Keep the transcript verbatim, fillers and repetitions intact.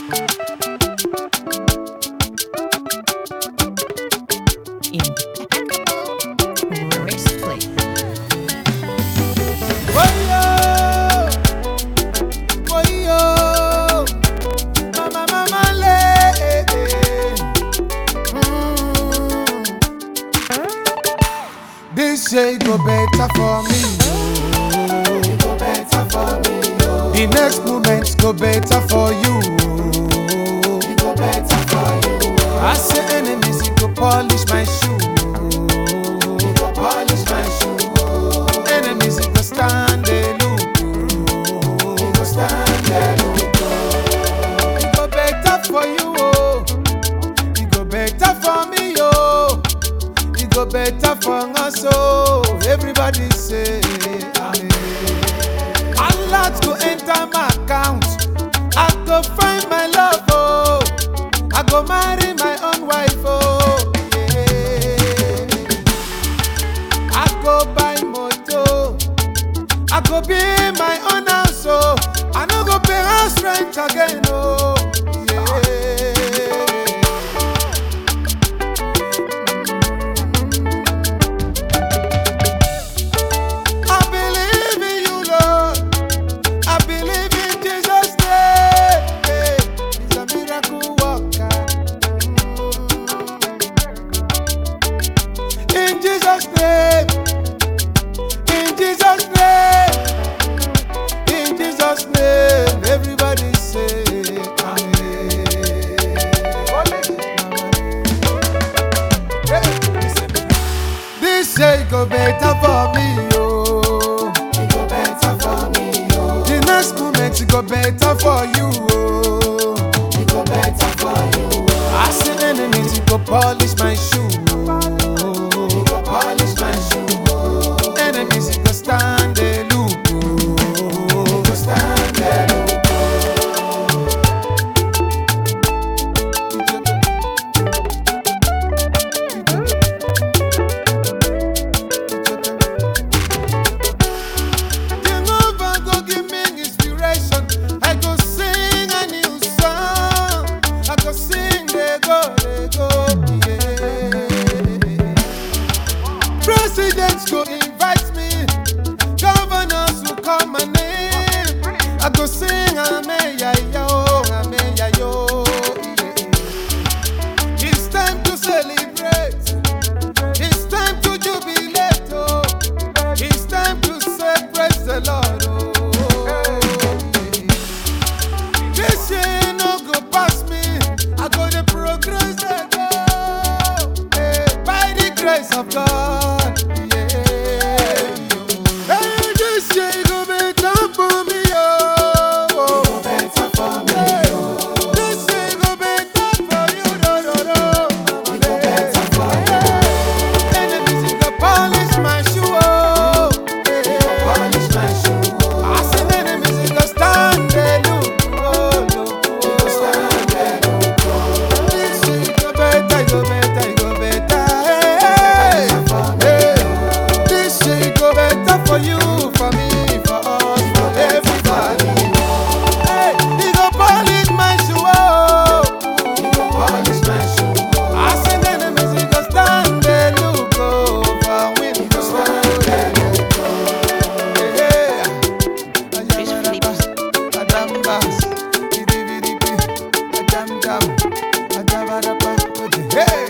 This year go better for me. It go better for me. Oh. The next moment go better for you. It go better for you. Oh. I say enemies, it go polish my shoe. It go polish my shoe. Oh. Enemies, it go stand they look. It go stand there look. Oh. It go better for you. Oh. It go better for me. Oh. It go better for us. Oh. Everybody say amen. Allah go enter my account. I go find my love. Oh. I go marry my own wife. Oh. Yeah. I go buy motor. I go be my own house. Oh. I no go pay house rent again. Oh. Yeah. I believe in you, Lord. I believe in Jesus' name. He's a miracle worker. In Jesus' name. In Jesus' name. In Jesus' name. Everybody say amen. This year go better for me, oh. It go better for me. Oh. The next moment it go better for you, oh. It go better for you. Oh. I see enemies, it go polish my shoe. It go polish my shoe. Oh. Enemies, it go stand they look. It go stand there look. Jehovah go give me inspiration. I go sing a new song. I go sing, they go, they go, yeah. Presidents go invite me. Governors will call my name. I go sing, amen, ya, yo, amen, ya, yo, yeah. It's time to celebrate. It's time to jubilate, oh. It's time to say praise the Lord, oh. This year no go pass me. I go the progress I go, eh, by the grace of God, yeah. Hey, this year go better for me, oh. It go better for me. Oh. This year go better for you, no, no, no. It go better for you. Enemies, it go polish my shoe, oh. It go polish my shoe. Oh. I see enemies, it go stand they look, oh, look, It go oh. stand there look. Oh. This year it go better, it go better, it go better, hey, hey. This year it go better for you, for me, for us, for everybody. Hey, it go polish my shoe, oh. It go polish my shoe. Oh. I see enemies, it go stand they look, oh, for we It go stand there look. Hey!